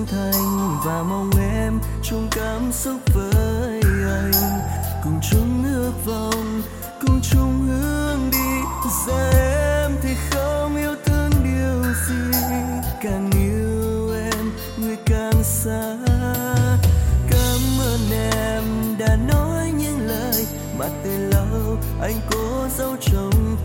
chân thành và mong em chung cảm xúc với anh, cùng chung ước vọng, cùng chung hướng đi. Giờ em thì không yêu thương điều gì, càng yêu em người càng xa. Cảm ơn em đã nói những lời mà từ lâu anh cố giấu trong